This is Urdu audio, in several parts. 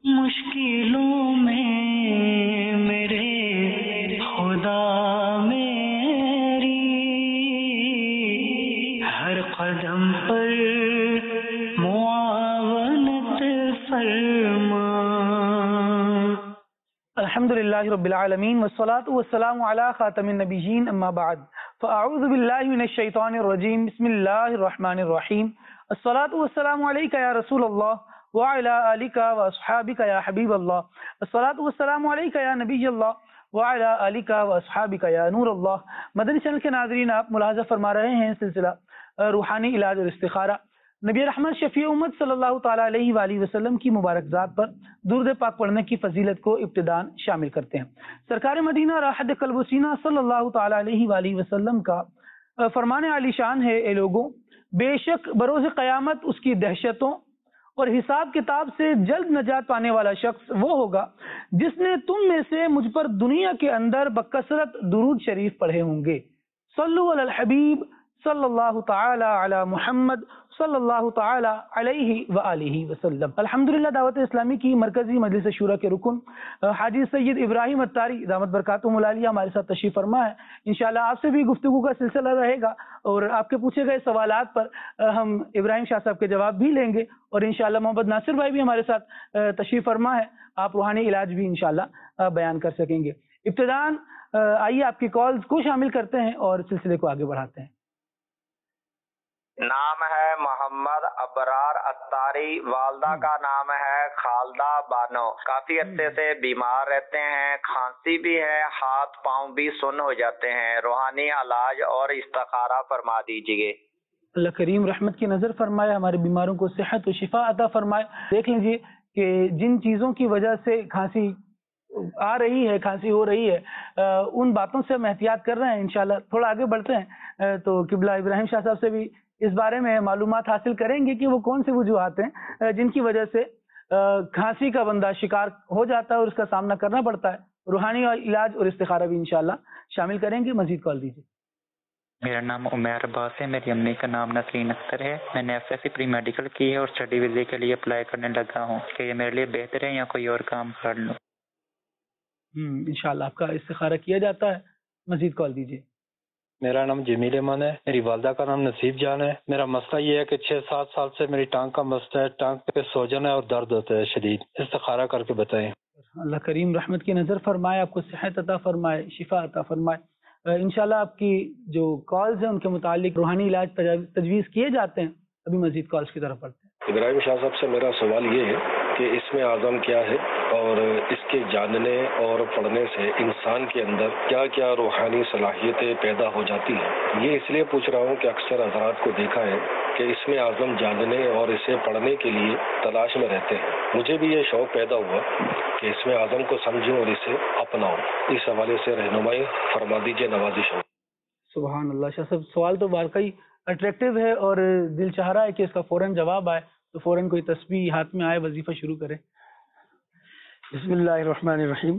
مشکلوں میں میرے خدا میری ہر قدم پر معاونت فرما۔ الحمدللہ رب العالمین والصلاة والسلام علی خاتم النبیین اما بعد فاعوذ باللہ من الشیطان الرجیم بسم اللہ الرحمن الرحیم الصلاة والسلام علیکہ یا رسول اللہ وعلی آلکہ واصحابکہ یا حبیب اللہ الصلاة والسلام علیکہ یا نبی اللہ وعلی آلکہ واصحابکہ یا نور اللہ۔ مدنی چینل کے ناظرین، آپ ملاحظہ فرما رہے ہیں سلسلہ روحانی علاج اور استخارہ، نبی رحمت شفیع امت صلی اللہ تعالیٰ علیہ وآلہ وسلم کی مبارک ذات پر درود پاک پڑھنے کی فضیلت کو ابتداءً شامل کرتے ہیں۔ سرکار مدینہ راحت قلب و سینہ صلی اللہ تعالیٰ علیہ وآلہ وسلم کا فرمان عالی شان ہے، اے لوگوں، بے شک بروز قیامت اس کی دہشتوں اور حساب کتاب سے جلد نجات پانے والا شخص وہ ہوگا جس نے تم میں سے مجھ پر دنیا کے اندر بکثرت درود شریف پڑھے ہوں گے۔ صلو علی الحبیب صلی اللہ تعالی علی محمد صلی اللہ تعالی علیہ وآلہ وسلم۔ الحمدللہ دعوت اسلامی کی مرکزی مجلس شورا کے رکن حاجی سید ابراہیم اتاری دامت برکاتہم العالیہ ہمارے ساتھ تشریف فرما ہے۔ انشاءاللہ آپ سے بھی گفتگو کا سلسلہ رہے گا اور آپ کے پوچھے گئے سوالات پر ہم ابراہیم شاہ صاحب کے جواب بھی لیں گے، اور انشاءاللہ محمد ناصر بھائی بھی ہمارے ساتھ تشریف فرما ہے، آپ روحانی علاج بھی انشاءاللہ بیان کر سکیں گے۔ ابتداءً آئیے آپ کی کالز کو شامل کرتے ہیں اور سلسلے کو آگے بڑھاتے ہیں۔ نام ہے محمد ابرار اتاری، والدہ کا نام ہے خالدہ بانو، کافی عرصے سے بیمار رہتے ہیں، کھانسی بھی ہے، ہاتھ پاؤں بھی سن ہو جاتے ہیں، روحانی علاج اور استخارہ فرما دیجیے۔ اللہ کریم رحمت کی نظر فرمائے، ہمارے بیماروں کو صحت و شفا عطا فرمائے۔ دیکھ لیجئے کہ جن چیزوں کی وجہ سے کھانسی آ رہی ہے، کھانسی ہو رہی ہے، ان باتوں سے ہم احتیاط کر رہے ہیں۔ انشاءاللہ تھوڑا آگے بڑھتے ہیں تو قبلہ ابراہیم شاہ صاحب سے بھی اس بارے میں معلومات حاصل کریں گے کہ وہ کون سے وجوہات ہیں جن کی وجہ سے کھانسی کا بندہ شکار ہو جاتا ہے اور اس کا سامنا کرنا پڑتا ہے۔ روحانی علاج اور استخارہ بھی انشاءاللہ شامل کریں گے۔ مزید کال دیجیے۔ میرا نام عمیر عباس ہے، میری امی کا نام نسرین اختر ہے، میں نے F S C pre medical کی ہے اور اسٹڈی ویزے کے لیے اپلائی کرنے لگا ہوں کہ یہ میرے لیے بہتر ہے یا کوئی اور کام کر لوں؟ انشاءاللہ آپ کا استخارہ کیا جاتا ہے۔ مزید کال دیجیے۔ میرا نام جمیل احمد ہے، میری والدہ کا نام نصیب جان ہے۔ میرا مسئلہ یہ ہے کہ 6-7 سال سے میری ٹانگ کا مسئلہ ہے، ٹانگ پہ سوجن ہے اور درد ہوتا ہے شدید، استخارہ کر کے بتائیں۔ اللہ کریم رحمت کی نظر فرمائے، آپ کو صحت عطا فرمائے، شفا عطا فرمائے۔ انشاءاللہ آپ کی جو کالز ہیں ان کے متعلق روحانی علاج تجویز کیے جاتے ہیں۔ ابھی مزید کالز کی طرف بڑھتے ہیں۔ ابراہیم شاہ صاحب سے میرا سوال یہ ہے کہ اسم اعظم کیا ہے اور اس کے جاننے اور پڑھنے سے انسان کے اندر کیا کیا روحانی صلاحیتیں پیدا ہو جاتی ہیں؟ یہ اس لیے پوچھ رہا ہوں کہ اکثر حضرات کو دیکھا ہے کہ اسم اعظم جاننے اور اسے پڑھنے کے لیے تلاش میں رہتے ہیں۔ مجھے بھی یہ شوق پیدا ہوا کہ اسم اعظم کو سمجھوں اور اسے اپناؤں۔ اس حوالے سے رہنمائی فرما دیجیے، نوازش ہو۔ سبحان اللہ شاہ صاحب، سوال تو واقعی اٹریکٹیو ہے اور دل چاہ رہا ہے کہ اس کا فوراً جواب آئے، تو فوراً کوئی تسبیح ہاتھ میں آئے، وظیفہ شروع کرے۔ بسم اللہ الرحمن الرحیم۔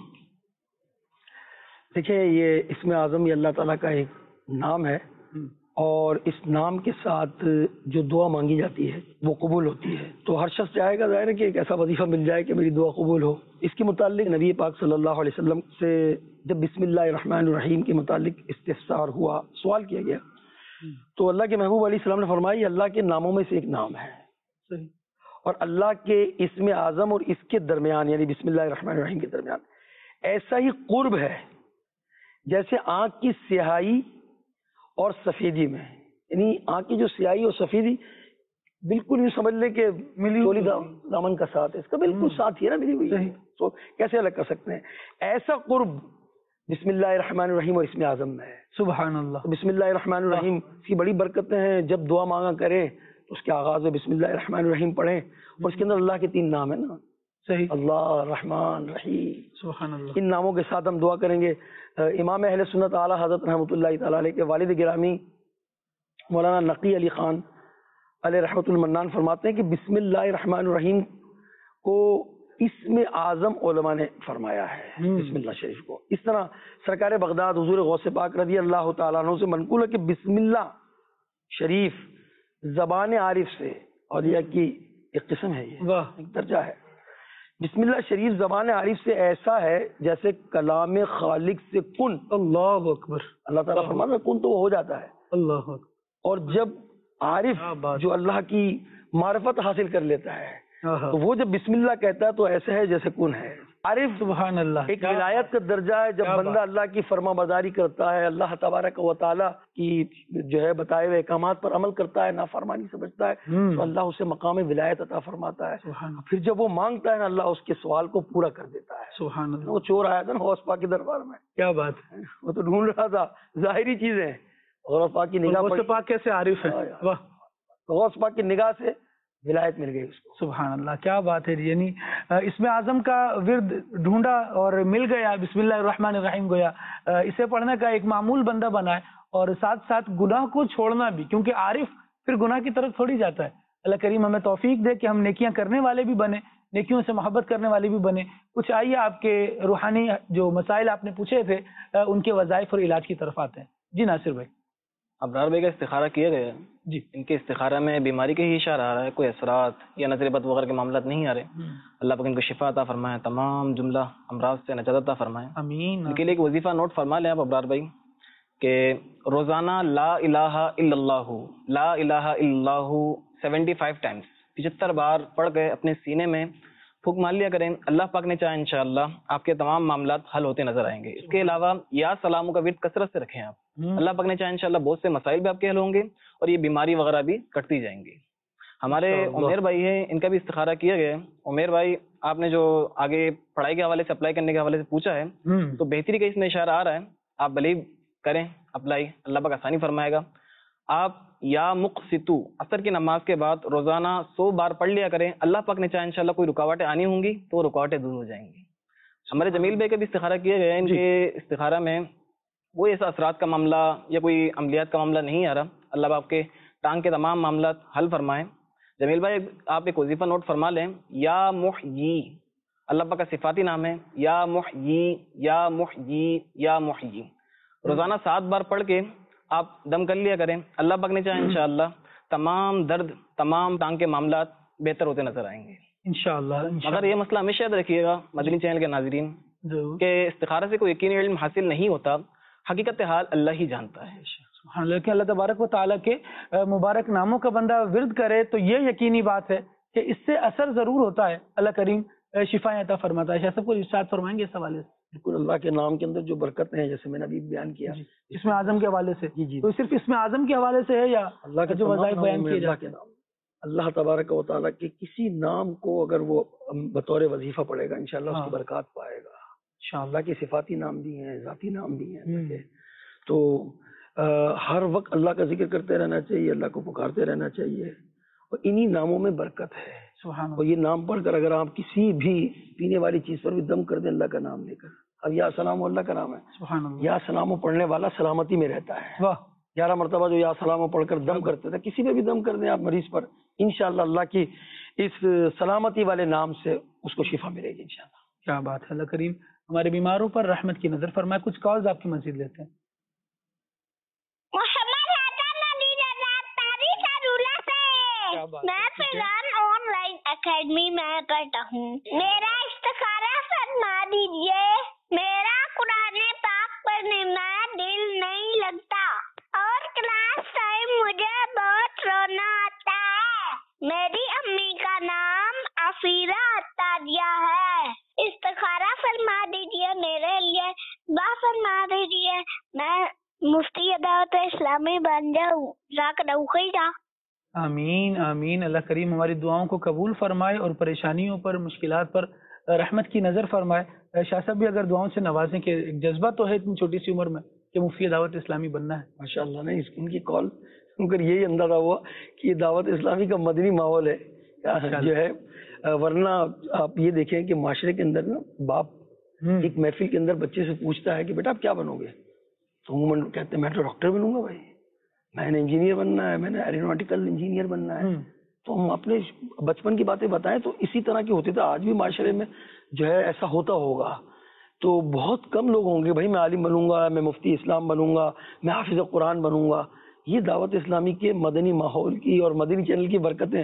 دیکھیں، یہ اسم اعظم یہ اللہ تعالیٰ کا ایک نام ہے، اور اس نام کے ساتھ جو دعا مانگی جاتی ہے وہ قبول ہوتی ہے۔ تو ہر شخص چاہے گا ظاہر ہے کہ ایک ایسا وظیفہ مل جائے کہ میری دعا قبول ہو۔ اس کے متعلق نبی پاک صلی اللہ علیہ وسلم سے جب بسم اللہ الرحمن الرحیم کے متعلق استفسار ہوا، سوال کیا گیا، تو اللہ کے محبوب علیہ السلام نے فرمایا یہ اللہ کے ناموں میں سے ایک نام ہے، اور اللہ کے اسم اعظم اور اس کے درمیان یعنی بسم اللہ الرحمن الرحیم کے درمیان ایسا ہی قرب ہے جیسے آنکھ کی سیاہی اور سفیدی میں، یعنی آنکھ کی جو سیاہی اور سفیدی بالکل یوں سمجھ لیں کہ چولی دامن کا ساتھ ہے، اس کا بالکل ساتھ ہی ہے نا ملی ہوئی، تو کیسے الگ کر سکتے ہیں؟ ایسا قرب بسم اللہ الرحمن الرحیم اور اسم اعظم میں ہے۔ سبحان اللہ۔ بسم اللہ الرحمن الرحیم کی بڑی برکتیں ہیں، جب دعا مانگا کریں تو اس کے آغاز میں بسم اللہ الرحمن الرحیم پڑھیں، اور اس کے اندر اللہ کے 3 نام ہیں نا، صحیح، اللہ، رحمان، رحیم۔ سبحان اللہ۔ ان ناموں کے ساتھ ہم دعا کریں گے۔ امام اہل سنت اعلیٰ حضرت رحمۃ اللہ تعالیٰ علیہ کے والد گرامی مولانا نقی علی خان علیہ رحمۃ المنان فرماتے ہیں کہ بسم اللہ الرحمن الرحیم کو اسم اعظم علماء نے فرمایا ہے، بسم اللہ شریف کو۔ اس طرح سرکار بغداد حضور غوث پاک رضی اللہ تعالیٰ عنہ سے منقول ہے کہ بسم اللہ شریف زبان عارف سے اولیاء کی ایک قسم ہے، یہ ایک درجہ ہے، بسم اللہ شریف زبان عارف سے ایسا ہے جیسے کلام خالق سے کن. اللہ اکبر. اللہ تعالیٰ فرماتا ہے کن تو وہ ہو جاتا ہے. اللہ اکبر. اور جب عارف جو اللہ کی معرفت حاصل کر لیتا ہے تو وہ جب بسم اللہ کہتا ہے تو ایسا ہے جیسے کن ہے. عارف سبحان اللہ ایک ولایت کا درجہ ہے. جب بندہ اللہ کی فرما برداری کرتا ہے, اللہ تبارک و تعالیٰ کی جو ہے بتائے ہوئے احکامات پر عمل کرتا ہے, نافرمانی سے بچتا ہے, تو اللہ اسے مقام ولایت عطا فرماتا ہے. پھر جب وہ مانگتا ہے نا, اللہ اس کے سوال کو پورا کر دیتا ہے. سبحان اللہ. وہ چور آیا تھا نا غوث پاک کے دربار میں, کیا بات ہے, وہ تو ڈھونڈ رہا تھا ظاہری چیزیں, غوث پاک کی نگاہ, غوث پاک کیسے عارف ہے, واہ, غوث پاک کی نگاہ سے ولایت مل گئی اس کو. سبحان اللہ, کیا بات ہے. یعنی اسم اعظم کا ورد ڈھونڈا اور مل گیا, بسم اللہ الرحمن الرحیم گویا اسے پڑھنے کا ایک معمول بندہ بنا ہے, اور ساتھ ساتھ گناہ کو چھوڑنا بھی, کیونکہ عارف پھر گناہ کی طرف تھوڑی جاتا ہے. اللہ کریم ہمیں توفیق دے کہ ہم نیکیاں کرنے والے بھی بنے, نیکیوں سے محبت کرنے والے بھی بنے. کچھ آئیے آپ کے روحانی جو مسائل آپ نے پوچھے تھے ان کے وظائف اور علاج کی طرف آتے ہیں. جی ناصر بھائی. ابرار بھائی کا استخارہ کیا گیا ہے جی. ان کے استخارہ میں بیماری کے ہی اشارہ آ رہا ہے, کوئی اثرات یا نظر بد وغیرہ کے معاملات نہیں آ رہے. اللہ پاک ان کو شفا عطا فرمائے, تمام جملہ امراض سے نجات عطا فرمائے. آمین. ان کے لیے ایک وظیفہ نوٹ فرما لیں آپ ابرار بھائی کہ روزانہ لا الہ الا اللہ, لا الہ الا اللہ 75 ٹائمز 75 بار پڑھ کے اپنے سینے میں پھونک مار لیا کریں. اللہ پاک نے چاہے انشاءاللہ آپ کے تمام معاملات حل ہوتے نظر آئیں گے. اس کے علاوہ یا سلاموں کا ورد کثرت سے رکھیں آپ, اللہ پاک نے چاہے انشاءاللہ بہت سے مسائل بھی آپ کے حل ہوں گے اور یہ بیماری وغیرہ بھی کٹتی جائیں گی. ہمارے عمیر بھائی ہیں, ان کا بھی استخارہ کیا گیا ہے. عمیر بھائی, آپ نے جو آگے پڑھائی کے حوالے سے اپلائی کرنے کے حوالے سے پوچھا ہے, تو بہتری کا اس میں اشارہ آ رہا ہے. آپ بلیو کریں اپلائی, اللہ پاک آسانی فرمائے گا. آپ یا مقسطو عصر کی نماز کے بعد روزانہ 100 بار پڑھ لیا کریں. اللہ پاک نے چاہے انشاءاللہ کوئی رکاوٹیں آنی ہوں گی تو وہ رکاوٹیں دور ہو جائیں گی. ہمارے جمیل بھائی کا بھی استخارہ کیا گیا ہے. ان کے استخارہ میں کوئی ایسا اثرات کا معاملہ یا کوئی عملیات کا معاملہ نہیں آ رہا. اللہ پاک کے ٹانگ کے تمام معاملات حل فرمائیں. جمیل بھائی آپ ایک وظیفہ نوٹ فرما لیں, یا محیی, اللہ پاک کا صفاتی نام ہے, یا محیی یا محیی یا محیی. روزانہ 7 بار پڑھ کے آپ دم کر لیا کریں. اللہ پاک نے چاہے انشاءاللہ تمام درد, تمام ٹانگ کے معاملات بہتر ہوتے نظر آئیں گے انشاءاللہ. مگر یہ مسئلہ ہمیشہ یاد رکھیے گا مدنی چینل کے ناظرین کہ استخارہ سے کوئی یقینی علم حاصل نہیں ہوتا, حقیقت حال اللہ ہی جانتا ہے. لیکن اللہ تبارک و تعالیٰ کے مبارک ناموں کا بندہ ورد کرے تو یہ یقینی بات ہے کہ اس سے اثر ضرور ہوتا ہے. اللہ کریم شفا عطا فرماتا ہے. شاہ صاحب کو ارشاد فرمائیں گے اس حوالے سے. بالکل, اللہ کے نام کے اندر جو برکتیں ہیں جیسے میں نے ابھی بیان کیا اسم اعظم کے حوالے سے, جی تو صرف اسم اعظم کے حوالے سے ہے یا اللہ کے جو وظائف بیان کیے جاتے ہیں؟ اللہ تبارک و تعالیٰ کے کسی نام کو اگر وہ بطور وظیفہ پڑھے گا انشاءاللہ اس کی برکات پائے گا. اللہ کے صفاتی نام بھی ہیں, ذاتی نام بھی ہیں, تو ہر وقت اللہ کا ذکر کرتے رہنا چاہیے, اللہ کو پکارتے رہنا چاہیے, اور انہی ناموں میں برکت ہے. اور یہ نام پڑھ کر اگر آپ کسی بھی پینے والی چیز پر بھی دم کر دیں اللہ کا نام لے کر, اب یا سلام اللہ کا نام ہے, یا سلام پڑھنے والا سلامتی میں رہتا ہے. 11 مرتبہ جو یا سلام پڑھ کر دم کرتے تھے, کسی پہ بھی دم کر دیں آپ مریض پر, انشاءاللہ اللہ کی اس سلامتی والے نام سے اس کو شفا ملے گی انشاءاللہ. کیا بات ہے. اللہ کریم ہمارے بیماروں پر رحمت کی نظر فرمائے. کچھ کالز آپ کی مزید لیتے ہیں. میں فیضان آن لائن اکیڈمی میں پڑھتا ہوں. میرا استخارہ فرما دیجیے. میرا قرآن پاک پڑھنے میں دل نہیں لگتا اور کلاس ٹائم مجھے بہت رونا آتا ہے. میری امی کا نام عفیرہ عطاریہ ہے. استخارہ فرما دیجیے میرے لیے, دعا فرما دیجیے میں مفتی دعوت اسلامی بن جاؤں. ذاک دوخیدہ. آمین آمین. اللہ کریم ہماری دعاؤں کو قبول فرمائے اور پریشانیوں پر, مشکلات پر رحمت کی نظر فرمائے. شاہ صاحب بھی اگر دعاؤں سے نوازیں کہ ایک جذبہ تو ہے اتنی چھوٹی سی عمر میں کہ مفتی دعوت اسلامی بننا ہے. ماشاءاللہ. نہیں, ان کی کال سن کر یہی اندازہ ہوا کہ یہ دعوت اسلامی کا مدنی ماحول ہے جو ہے, ورنہ آپ یہ دیکھیں کہ معاشرے کے اندر نا باپ ایک محفل کے اندر بچے سے پوچھتا ہے کہ بیٹا آپ کیا بنو گے, تو عموماً کہتے ہیں میں تو ڈاکٹر بنوں گا بھائی, میں نے انجینئر بننا ہے, میں نے ایروناٹیکل انجینئر بننا ہے. تو ہم اپنے بچپن کی باتیں بتائیں تو اسی طرح کی ہوتی تھی. آج بھی معاشرے میں جو ہے ایسا ہوتا ہوگا, تو بہت کم لوگ ہوں گے بھائی میں عالم بنوں گا, میں مفتی اسلام بنوں گا, میں حافظ قرآن بنوں گا. یہ دعوت اسلامی کے مدنی ماحول کی اور مدنی چینل کی برکتیں ہیں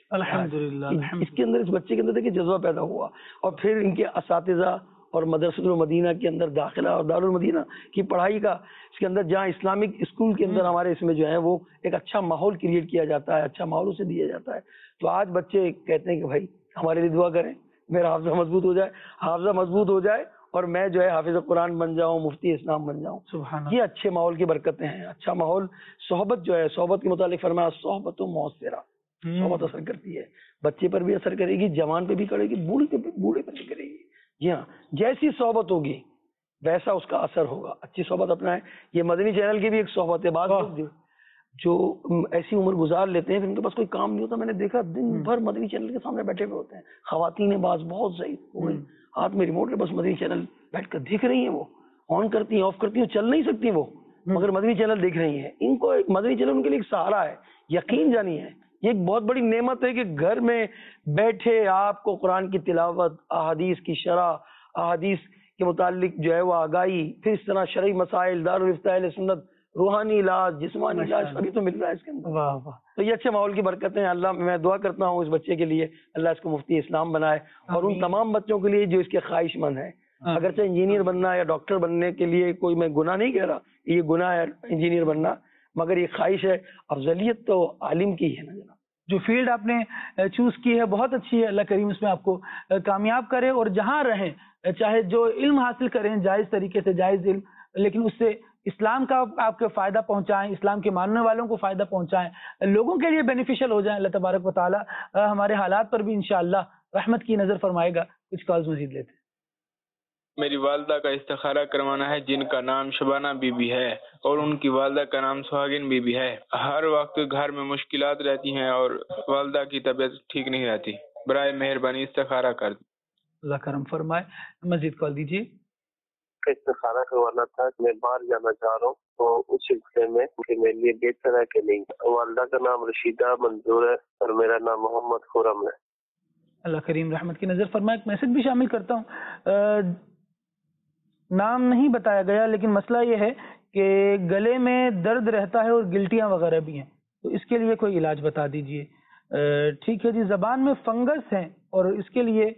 الحمدللہ اس کے اندر، اس بچے کے اندر دیکھیے جذبہ پیدا ہوا، اور پھر ان کے اساتذہ اور مدرسۃ المدینہ کے اندر داخلہ اور دارالمدینہ کی پڑھائی کا، اس کے اندر جہاں اسلامک اسکول کے اندر ہمارے اس میں جو ہے وہ ایک اچھا ماحول کریٹ کیا جاتا ہے، اچھا ماحول اسے دیا جاتا ہے. تو آج بچے کہتے ہیں کہ بھائی ہمارے لیے دعا کریں، میرا حافظہ مضبوط ہو جائے، حافظہ مضبوط ہو جائے اور میں جو ہے حافظ قرآن بن جاؤں، مفتی اسلام بن جاؤں. یہ اچھے ماحول کی برکتیں ہیں. اچھا ماحول، صحبت جو ہے، صحبت کے متعلق فرمایا صحبت و مؤثرہ، صحبت اثر کرتی ہے، بچے پر بھی اثر کرے گی، جوان پہ بھی کرے گی، بوڑھے پر بھی کرے گی. جی ہاں، جیسی صحبت ہوگی ویسا اس کا اثر ہوگا. اچھی صحبت اپنائیں. یہ مدنی چینل کی بھی ایک صحبت ہے. بعض لوگ جو ایسی عمر گزار لیتے ہیں پھر ان کے پاس کوئی کام نہیں ہوتا، میں نے دیکھا دن بھر مدنی چینل کے سامنے بیٹھے ہوئے ہوتے ہیں. خواتین بعض بہت ضعیف ہو گئی، ہاتھ میں ریموٹ ہے، بس مدنی چینل بیٹھ کر دیکھ رہی ہیں. وہ آن کرتی ہیں، آف کرتی ہیں، چل نہیں سکتی وہ، مگر مدنی چینل دیکھ رہی ہیں. ان کو مدنی چینل ان کے لیے ایک سہارا ہے. یقین جانیے یہ ایک بہت بڑی نعمت ہے کہ گھر میں بیٹھے آپ کو قرآن کی تلاوت، احادیث کی شرح، احادیث کے متعلق جو ہے وہ آگاہی، پھر اس طرح شرعی مسائل، دارالفتہ اہل سنت، روحانی علاج، جسمانی علاج ابھی تو مل رہا ہے اس کے اندر. تو یہ اچھے ماحول کی برکتیں ہیں. اللہ، میں دعا کرتا ہوں اس بچے کے لیے اللہ اس کو مفتی اسلام بنائے، اور ان تمام بچوں کے لیے جو اس کے خواہش مند ہیں. اگرچہ انجینئر بننا یا ڈاکٹر بننے کے لیے کوئی میں گناہ نہیں کہہ رہا، یہ گناہ ہے انجینئر بننا، مگر یہ خواہش ہے. افضلیت تو عالم کی ہے نا جناب. جو فیلڈ آپ نے چوز کی ہے بہت اچھی ہے، اللہ کریم اس میں آپ کو کامیاب کرے. اور جہاں رہیں، چاہے جو علم حاصل کریں جائز طریقے سے، جائز علم، لیکن اس سے اسلام کا آپ کو فائدہ پہنچائیں، اسلام کے ماننے والوں کو فائدہ پہنچائیں، لوگوں کے لیے بینیفیشل ہو جائیں. اللہ تبارک و تعالی ہمارے حالات پر بھی انشاءاللہ رحمت کی نظر فرمائے گا. کچھ کالز مزید لیتے ہیں. میری والدہ کا استخارہ کروانا ہے جن کا نام شبانہ بی بی ہے اور ان کی والدہ کا نام سہاگن بی بی ہے. ہر وقت گھر میں مشکلات رہتی ہیں اور والدہ کی طبیعت ٹھیک نہیں رہتی. برائے مہربانی استخارہ کر دیں. اللہ کرم فرمائے. مزید کال دیجیے. استخارہ کروانا تھا، میں باہر جانا چاہ رہا ہوں تو اس سلسلے میں کہ میرے لیے بہتر ہے کہ نہیں. والدہ کا نام رشیدہ منظور ہے اور میرا نام محمد خرم ہے. اللہ کریم رحمت کی نظر فرمائے. ایک میسج بھی شامل کرتا ہوں. نام نہیں بتایا گیا لیکن مسئلہ یہ ہے کہ گلے میں درد رہتا ہے اور گلٹیاں وغیرہ بھی ہیں، تو اس کے لیے کوئی علاج بتا دیجئے. ٹھیک ہے جی. زبان میں فنگس ہیں اور اس کے لیے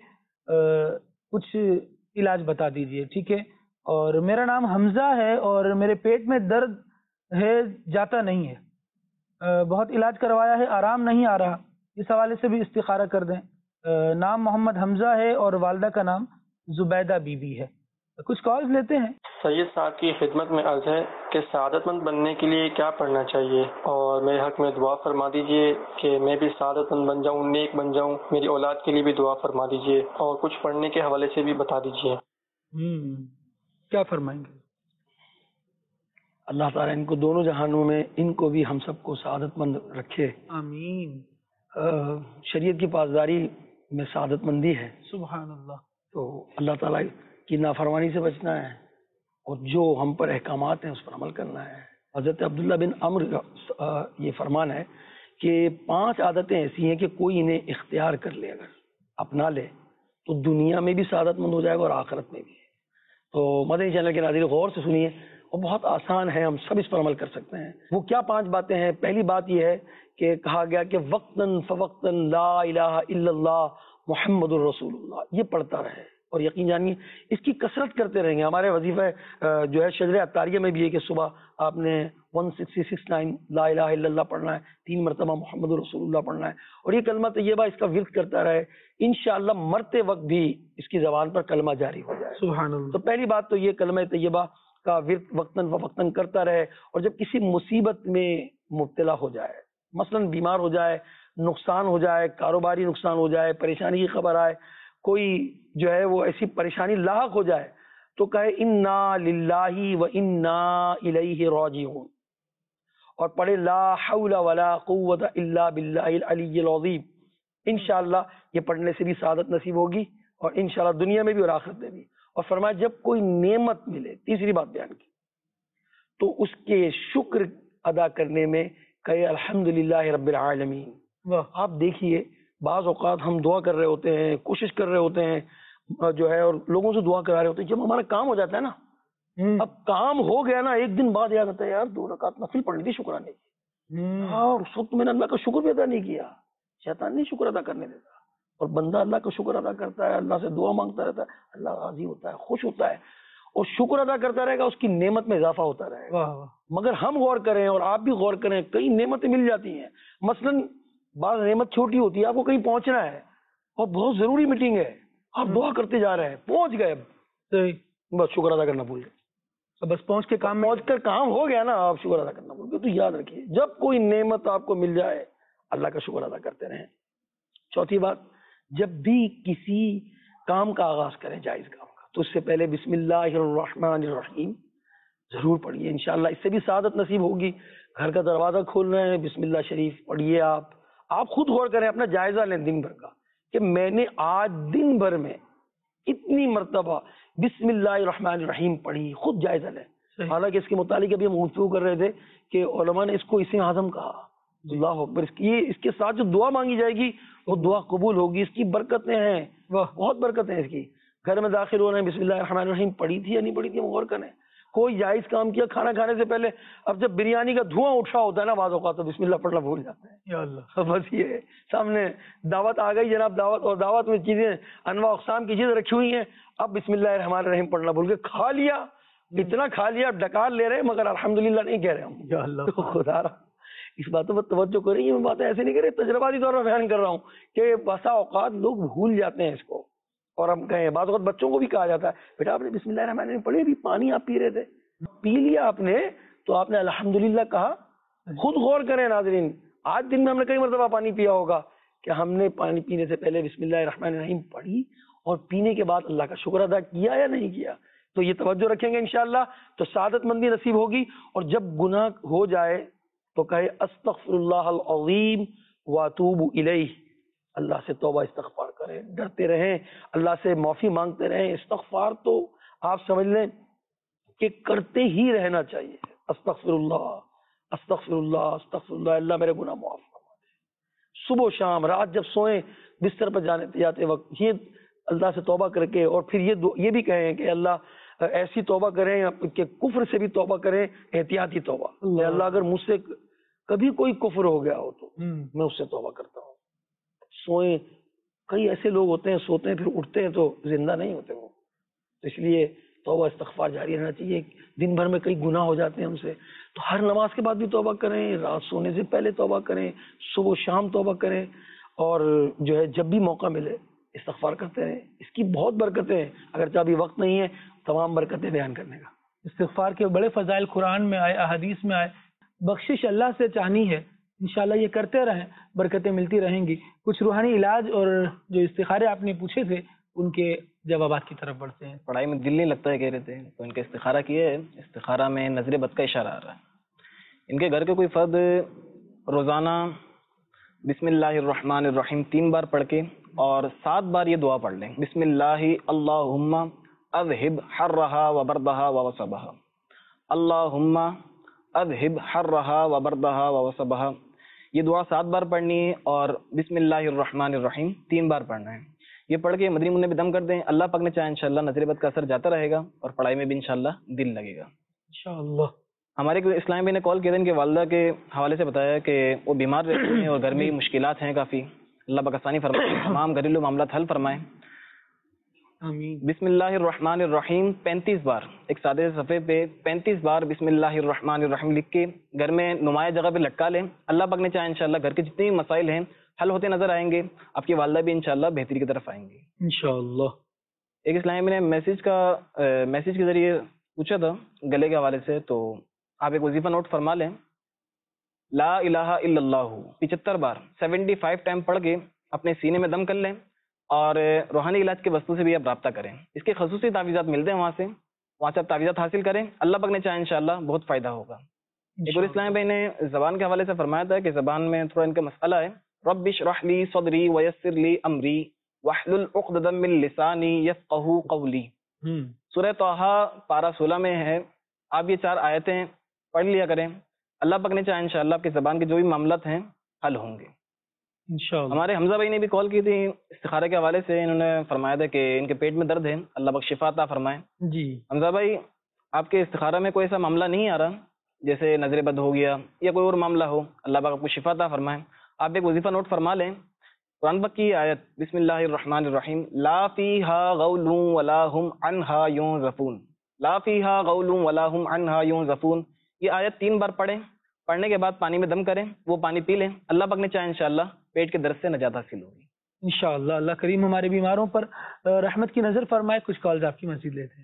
کچھ علاج بتا دیجئے. ٹھیک ہے. اور میرا نام حمزہ ہے اور میرے پیٹ میں درد ہے، جاتا نہیں ہے، بہت علاج کروایا ہے، آرام نہیں آ رہا. اس حوالے سے بھی استخارہ کر دیں. نام محمد حمزہ ہے اور والدہ کا نام زبیدہ بی بی ہے. کچھ کالز لیتے ہیں. سید صاحب کی خدمت میں عرض ہے کہ سعادت مند بننے کے لیے کیا پڑھنا چاہیے، اور میرے حق میں دعا فرما دیجئے کہ میں بھی سعادت مند بن جاؤں، نیک بن جاؤں. میری اولاد کے لیے بھی دعا فرما دیجئے اور کچھ پڑھنے کے حوالے سے بھی بتا دیجئے. کیا فرمائیں گے؟ اللہ تعالیٰ ان کو دونوں جہانوں میں، ان کو بھی ہم سب کو سعادت مند رکھے. آمین. شریعت کی پاسداری میں سعادت مندی ہے. سبحان اللہ. تو اللہ تعالیٰ کی نافرمانی سے بچنا ہے اور جو ہم پر احکامات ہیں اس پر عمل کرنا ہے. حضرت عبداللہ بن عمر کا یہ فرمان ہے کہ 5 عادتیں ایسی ہیں کہ کوئی انہیں اختیار کر لے، اگر اپنا لے تو دنیا میں بھی سعادت مند ہو جائے گا اور آخرت میں بھی. تو مدنی چینل کے ناظرین غور سے سنیے، اور بہت آسان ہے، ہم سب اس پر عمل کر سکتے ہیں. وہ کیا 5 باتیں ہیں؟ پہلی بات یہ ہے کہ کہا گیا کہ وقتاً فوقتاً لا الہ الا اللہ محمد الرسول اللہ، یہ پڑھتا رہے اور یقین جانیے اس کی کثرت کرتے رہیں گے. ہمارے وظیفہ جو ہے شجر عطاریہ میں بھی ہے کہ صبح آپ نے 1669 ٹائم لا الہ الا اللہ پڑھنا ہے، 3 مرتبہ محمد رسول اللہ پڑھنا ہے، اور یہ کلمہ طیبہ اس کا ورد کرتا رہے. انشاءاللہ مرتے وقت بھی اس کی زبان پر کلمہ جاری ہو جائے. سبحان اللہ. تو پہلی بات تو یہ کلمہ طیبہ کا ورد وقتاً فوقتاً کرتا رہے. اور جب کسی مصیبت میں مبتلا ہو جائے، مثلا بیمار ہو جائے، نقصان ہو جائے، کاروباری نقصان ہو جائے، پریشانی کی خبر آئے، کوئی جو ہے وہ ایسی پریشانی لاحق ہو جائے، تو کہے انا للہ و انا الیہ راجعون، اور پڑھے لا حول ولا قوت الا باللہ العلی العظیم. انشاءاللہ یہ پڑھنے سے بھی سعادت نصیب ہوگی اور انشاءاللہ دنیا میں بھی اور آخرت میں بھی. اور فرمایا جب کوئی نعمت ملے، تیسری بات بیان کی، تو اس کے شکر ادا کرنے میں کہے الحمدللہ رب العالمین. آپ دیکھیے بعض اوقات ہم دعا کر رہے ہوتے ہیں، کوشش کر رہے ہوتے ہیں جو ہے، اور لوگوں سے دعا کرا رہے ہوتے ہیں. جب ہمارا کام ہو جاتا ہے نا، اب کام ہو گیا نا، ایک دن بعد یاد آتا ہے یار 2 رکعت نفل پڑھ لی تھی شکرانے کی، اور اس وقت میں نے اللہ کا شکر بھی ادا نہیں کیا. شیطان نہیں شکر ادا کرنے دیتا. اور بندہ اللہ کا شکر ادا کرتا ہے, اللہ سے دعا مانگتا رہتا ہے, اللہ راضی ہوتا ہے, خوش ہوتا ہے, اور شکر ادا کرتا رہے گا, اس کی نعمت میں اضافہ ہوتا رہے گا. مگر ہم غور کریں اور آپ بھی غور کریں, کئی نعمتیں مل جاتی ہیں. مثلا بعض نعمت چھوٹی ہوتی ہے, آپ کو کہیں پہنچنا ہے اور بہت ضروری میٹنگ ہے, آپ دعا کرتے جا رہے ہیں, پہنچ گئے, بس شکر ادا کرنا بھول گئے, بس پہنچ کر کام ہو گیا نا, آپ شکر ادا کرنا بھول گئے. تو یاد رکھیے, جب کوئی نعمت آپ کو مل جائے اللہ کا شکر ادا کرتے رہیں. چوتھی بات, جب بھی کسی کام کا آغاز کریں, جائز کام کا, تو اس سے پہلے بسم اللہ الرحمن الرحیم ضرور پڑھیے. انشاءاللہ اس سے بھی سعادت نصیب ہوگی. گھر کا دروازہ کھول رہے ہیں, بسم اللہ شریف پڑھیے. آپ خود غور کریں, اپنا جائزہ لیں دن بھر کا, کہ میں نے آج دن بھر میں اتنی مرتبہ بسم اللہ الرحمن الرحیم پڑھی. خود جائزہ لیں. حالانکہ اس کے متعلق ابھی ہم گفتگو کر رہے تھے کہ علماء نے اس کو اسم اعظم کہا. اللہ اکبر. اس کے ساتھ جو دعا مانگی جائے گی وہ دعا قبول ہوگی. اس کی برکتیں ہیں, بہت برکتیں ہیں اس کی. گھر میں داخل ہو رہے ہیں, بسم اللہ الرحمن الرحیم پڑھی تھی یا نہیں پڑھی تھی, ہم غور کریں. کوئی جائز کام کیا کھانا کھانے سے پہلے, اب جب بریانی کا دھواں اٹھا ہوتا ہے نا بعض اوقات, تو بسم اللہ پڑھنا بھول جاتا ہے. یا اللہ, بس یہ ہے, سامنے دعوت آ گئی جناب, دعوت, اور دعوت میں چیزیں انواع اقسام کی چیزیں رکھی ہوئی ہیں, اب بسم اللہ الرحمن الرحیم پڑھنا بھول گئے. کھا لیا, اتنا کھا لیا, ڈکار لے رہے مگر الحمدللہ نہیں کہہ رہے ہم. یا اللہ, خدا رہا اس باتوں پر توجہ کریں. یہ باتیں ایسے نہیں کریں, تجرباتی طور پر بیان کر رہا ہوں کہ بسا اوقات لوگ بھول جاتے ہیں اس کو. اور ہم کہیں بعض اوقات بچوں کو بھی کہا جاتا ہے, بیٹا آپ نے بسم اللہ الرحمن الرحیم پڑھی, ابھی پانی آپ پی رہے تھے, پی لیا آپ نے تو آپ نے الحمدللہ کہا. خود غور کریں ناظرین, آج دن میں ہم نے کئی مرتبہ پانی پیا ہوگا کہ ہم نے پانی پینے سے پہلے بسم اللہ الرحمن الرحیم پڑھی اور پینے کے بعد اللہ کا شکر ادا کیا یا نہیں کیا. تو یہ توجہ رکھیں گے انشاءاللہ تو سعادت مندی نصیب ہوگی. اور جب گناہ ہو جائے تو کہے استغفر اللہ العظیم واتوب الیہ, اللہ سے توبہ استغفار کریں, ڈرتے رہیں, اللہ سے معافی مانگتے رہیں. استغفار تو آپ سمجھ لیں کہ کرتے ہی رہنا چاہیے. استغفر اللہ استغفر اللہ استغفر اللہ, اللہ میرے گناہ معاف فرما دے. صبح و شام, رات جب سوئیں, بستر پر جاتے وقت یہ اللہ سے توبہ کر کے, اور پھر یہ بھی کہیں کہ اللہ ایسی توبہ کریں کہ کفر سے بھی توبہ کریں, احتیاطی توبہ. اللہ اگر مجھ سے کبھی کوئی کفر ہو گیا ہو تو میں اس سے توبہ کرتا ہوں. سوئیں, کئی ایسے لوگ ہوتے ہیں سوتے ہیں پھر اٹھتے ہیں تو زندہ نہیں ہوتے وہ. تو اس لیے توبہ استغفار جاری رہنا چاہیے. دن بھر میں کئی گناہ ہو جاتے ہیں ہم سے, تو ہر نماز کے بعد بھی توبہ کریں, رات سونے سے پہلے توبہ کریں, صبح و شام توبہ کریں, اور جو ہے جب بھی موقع ملے استغفار کرتے رہیں. اس کی بہت برکتیں ہیں, اگرچہ ابھی وقت نہیں ہے تمام برکتیں بیان کرنے کا. استغفار کے بڑے فضائل قرآن میں آئے, احادیث میں آئے. بخشش اللہ سے چاہنی ہے, انشاءاللہ یہ کرتے رہیں, برکتیں ملتی رہیں گی. کچھ روحانی علاج اور جو استخارے آپ نے پوچھے تھے ان کے جوابات کی طرف بڑھتے ہیں. پڑھائی میں دل نہیں لگتا ہے کہہ رہے تھے, تو ان کے استخارہ کیے. استخارہ میں نظر بد کا اشارہ آ رہا ہے. ان کے گھر کے کوئی فرد روزانہ بسم اللہ الرحمن الرحیم 3 بار پڑھ کے اور 7 بار یہ دعا پڑھ لیں. بسم اللہ اللہم اذہب حرہا وبردہا ووصبہا, اللہم اذہب حرہا وبردہا ووصبہا. یہ دعا 7 بار پڑھنی ہے اور بسم اللہ الرحمن الرحیم 3 بار پڑھنا ہے. یہ پڑھ کے مدنی منہ بھی دم کر دیں. اللہ پاک نے چاہے انشاءاللہ نظر بد کا اثر جاتا رہے گا اور پڑھائی میں بھی انشاءاللہ دل لگے گا انشاءاللہ. ہمارے اسلام بھی نے کال کیا تھا ان کے والدہ کے حوالے سے بتایا کہ وہ بیمار رہتے ہیں اور گھر میں مشکلات ہیں کافی. اللہ پاک آسانی فرمائے, تمام گھریلو معاملات حل فرمائے. بسم اللہ الرحمن الرحیم 35 بار, ایک سادے صفحے پہ 35 بار بسم اللہ الرحمن الرحیم لکھ کے گھر میں نمایاں جگہ پہ لٹکا لیں. اللہ پاک نے چاہے انشاءاللہ گھر کے جتنے بھی مسائل ہیں حل ہوتے نظر آئیں گے. آپ کی والدہ بھی انشاءاللہ بہتری کی طرف آئیں گے انشاءاللہ. ایک اسلامی نے میسج کے ذریعے پوچھا تھا گلے کے حوالے سے, تو آپ ایک وظیفہ نوٹ فرما لیں. لا الہ الا اللہ 75 بار 75 ٹائم پڑھ کے اپنے سینے میں دم کر لیں, اور روحانی علاج کے وسطوں سے بھی آپ رابطہ کریں. اس کے خصوصی تعویذات ملتے ہیں وہاں سے آپ تعویذات حاصل کریں. اللہ پاک نے چاہے انشاءاللہ بہت فائدہ ہوگا. ایک اور اسلامی بھائی نے زبان کے حوالے سے فرمایا تھا کہ زبان میں تھوڑا ان کا مسئلہ ہے. رب اشرح لی صدری ویسر لی امری واحلل عقدۃ من لسانی یفقہوا قولی. سورہ طٰہٰ پارہ 16 میں ہے. آپ یہ 4 آیتیں پڑھ لیا کریں. اللہ پاک نے چاہے انشاءاللہ آپ کی زبان کے جو بھی معاملات ہیں حل ہوں گے انشاءاللہ. ہمارے حمزہ بھائی نے بھی کال کی تھی استخارے کے حوالے سے. انہوں نے فرمایا تھا کہ ان کے پیٹ میں درد ہے, اللہ پاک شفا عطا فرمائے. جی حمزہ بھائی, آپ کے استخارہ میں کوئی ایسا معاملہ نہیں آ رہا جیسے نظر بد ہو گیا یا کوئی اور معاملہ ہو, اللہ پاک آپ کو شفا عطا فرمائے. آپ ایک وظیفہ نوٹ فرما لیں. قرآن پاک کی آیت بسم اللہ الرحمن الرحیم لا فیہا غول ولا هم عنہا ینزفون، لا فیہا غول ولا هم عنہا ینزفون، یہ آیت 3 بار پڑھیں، پڑھنے کے بعد پانی میں دم کریں، وہ پانی پی لیں، اللہ پاک نے چاہے انشاءاللہ پیٹ کے درد سے نجات حاصل ہوگی انشاءاللہ۔ اللہ کریم ہمارے بیماروں پر رحمت کی نظر فرمائے۔ کچھ کالز آپ کی مزید لیتے ہیں۔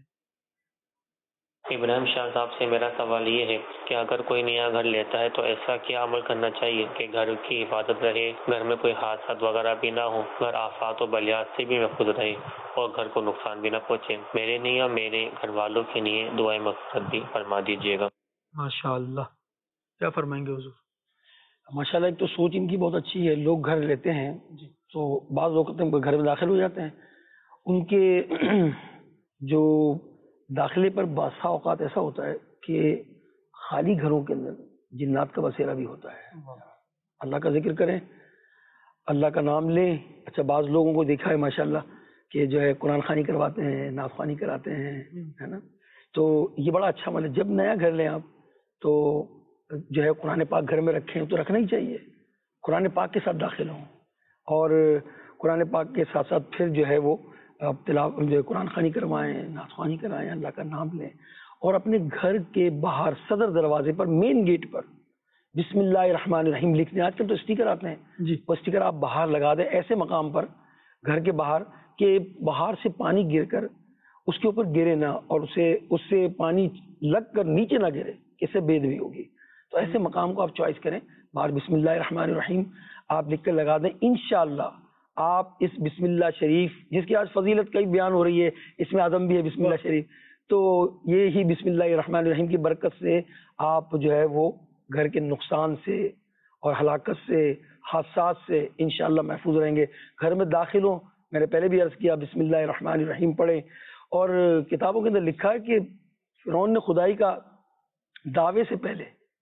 ابراہیم شاہ صاحب سے میرا سوال یہ ہے کہ اگر کوئی نیا گھر لیتا ہے تو ایسا کیا عمل کرنا چاہیے کہ گھر کی حفاظت رہے، گھر میں کوئی حادثات وغیرہ بھی نہ ہو، گھر آفات و بلیات سے بھی محفوظ رہے اور گھر کو نقصان بھی نہ پہنچے؟ میرے لیے اور میرے گھر والوں کے لیے دعائیں مغفرت بھی فرما دیجیے گا۔ ماشاءاللہ، کیا فرمائیں گے حضور؟ ماشاءاللہ، ایک تو سوچ ان کی بہت اچھی ہے۔ لوگ گھر لیتے ہیں تو بعض اوقات گھر میں داخل ہو جاتے ہیں، ان کے جو داخلے پر بعض اوقات ایسا ہوتا ہے کہ خالی گھروں کے اندر جنات کا بسیرا بھی ہوتا ہے۔ اللہ کا ذکر کریں، اللہ کا نام لیں۔ اچھا، بعض لوگوں کو دیکھا ہے ماشاءاللہ کہ جو ہے قرآن خوانی کرواتے ہیں، نعت خوانی کراتے ہیں، ہے نا، تو یہ بڑا اچھا عمل ہے۔ جب نیا گھر لیں آپ تو جو ہے قرآن پاک گھر میں رکھیں تو رکھنا ہی چاہیے، قرآن پاک کے ساتھ داخل ہوں اور قرآن پاک کے ساتھ ساتھ پھر جو ہے وہ جو قرآن خوانی کروائیں، نعت خوانی کرائیں، اللہ کا نام لیں، اور اپنے گھر کے باہر صدر دروازے پر مین گیٹ پر بسم اللہ الرحمن الرحیم لکھ دیں۔ آج کل تو اسٹیکر آتے ہیں، وہ اسٹیکر آپ باہر لگا دیں ایسے مقام پر گھر کے باہر کہ باہر سے پانی گر کر اس کے اوپر گرے نہ اور اس سے پانی لگ کر نیچے نہ گرے، اس سے بے ادبی ہوگی۔ تو ایسے مقام کو آپ چوائس کریں، باہر بسم اللہ الرحمن الرحیم آپ لکھ کر لگا دیں۔ انشاءاللہ آپ اس بسم اللہ شریف، جس کی آج فضیلت کئی بیان ہو رہی ہے، اس میں اعظم بھی ہے بسم اللہ شریف، تو یہ ہی بسم اللہ الرحمن الرحیم کی برکت سے آپ جو ہے وہ گھر کے نقصان سے اور ہلاکت سے، حادثات سے انشاءاللہ محفوظ رہیں گے۔ گھر میں داخل ہوں، میں نے پہلے بھی عرض کیا بسم اللہ الرحمن الرحیم پڑھیں۔ اور کتابوں کے اندر لکھا ہے کہ فرعون نے خدائی کا دعوے سے پہلے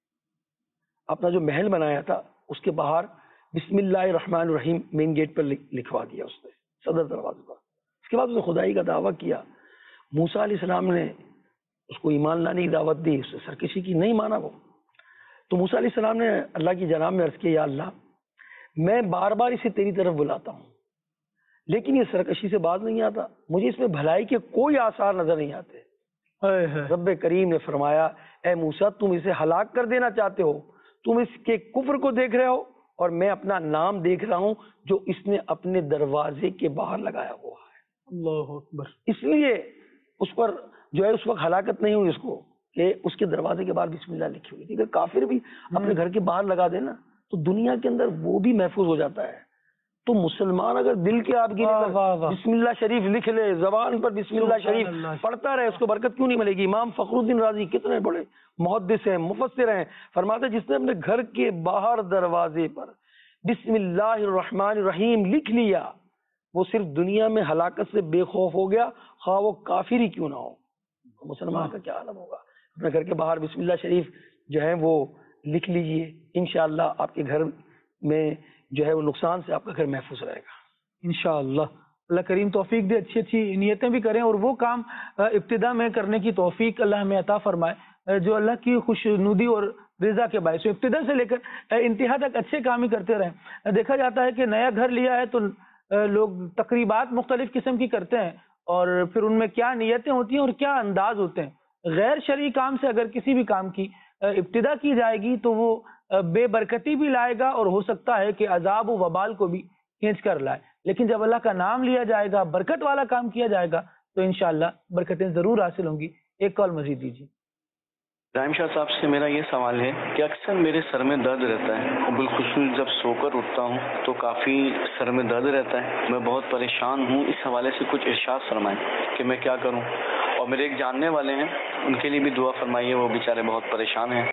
اپنا جو محل بنایا تھا اس کے باہر بسم اللہ الرحمن الرحیم مین گیٹ پر لکھوا دیا اس نے، صدر دروازے پر۔ اس کے بعد اس نے خدائی کا دعویٰ کیا۔ موسیٰ علیہ السلام نے اس کو ایمان لانے کی دعوت دی، اس نے سرکشی کی، نہیں مانا وہ۔ تو موسیٰ علیہ السلام نے اللہ کی جناب میں عرض کیا، یا اللہ میں بار بار اسے تیری طرف بلاتا ہوں لیکن یہ سرکشی سے باز نہیں آتا، مجھے اس میں بھلائی کے کوئی آثار نظر نہیں آتے۔ رب کریم نے فرمایا، اے موسیٰ تم اسے ہلاک کر دینا چاہتے ہو، تم اس کے کفر کو دیکھ رہے ہو اور میں اپنا نام دیکھ رہا ہوں جو اس نے اپنے دروازے کے باہر لگایا ہوا ہے۔ اللہ اکبر۔ اس لیے اس پر جو ہے اس وقت ہلاکت نہیں ہوئی اس کو، کہ اس کے دروازے کے باہر بسم اللہ لکھی ہوئی تھی۔ اگر کافر بھی اپنے گھر کے باہر لگا دے نا تو دنیا کے اندر وہ بھی محفوظ ہو جاتا ہے۔ تو مسلمان اگر دل کے آپ کی بسم اللہ شریف لکھ لے، زبان پر بسم اللہ شریف پڑھتا رہے، اس کو برکت کیوں نہیں ملے گی؟ امام فخر الدین رازی کتنے بڑے محدث ہیں، مفسر ہیں، فرماتے جس نے اپنے گھر کے باہر دروازے پر بسم اللہ الرحمن الرحیم لکھ لیا وہ صرف دنیا میں ہلاکت سے بے خوف ہو گیا، خواہ وہ کافر ہی کیوں نہ ہو۔ مسلمان کا کیا عالم ہوگا؟ اپنے گھر کے باہر بسم اللہ شریف جو ہے وہ لکھ لیجئے، انشاءاللہ آپ کے گھر میں جو ہے وہ نقصان سے آپ کا گھر محفوظ رہے گا انشاءاللہ۔ اللہ کریم توفیق دے، اچھی اچھی نیتیں بھی کریں اور وہ کام ابتدا میں کرنے کی توفیق اللہ ہمیں عطا فرمائے جو اللہ کی خوشنودی اور رضا کے باعث ابتدا سے لے کر انتہا تک اچھے کام ہی کرتے رہیں۔ دیکھا جاتا ہے کہ نیا گھر لیا ہے تو لوگ تقریبات مختلف قسم کی کرتے ہیں اور پھر ان میں کیا نیتیں ہوتی ہیں اور کیا انداز ہوتے ہیں۔ غیر شرعی کام سے اگر کسی بھی کام کی ابتدا کی جائے گی تو وہ بے برکتی بھی لائے گا اور ہو سکتا ہے کہ عذاب و وبال کو بھی کھینچ کر لائے، لیکن جب اللہ کا نام لیا جائے گا، برکت والا کام کیا جائے گا تو انشاءاللہ برکتیں ضرور حاصل ہوں گی۔ ایک کال مزید دیجیے۔ ابراہیم شاہ صاحب سے میرا یہ سوال ہے کہ اکثر میرے سر میں درد رہتا ہے، بالخصوص جب سو کر اٹھتا ہوں تو کافی سر میں درد رہتا ہے، میں بہت پریشان ہوں، اس حوالے سے کچھ ارشاد فرمائیں کہ میں کیا کروں، اور میرے ایک جاننے والے ہیں ان کے لیے بھی دعا فرمائیے، وہ بیچارے بہت پریشان ہیں۔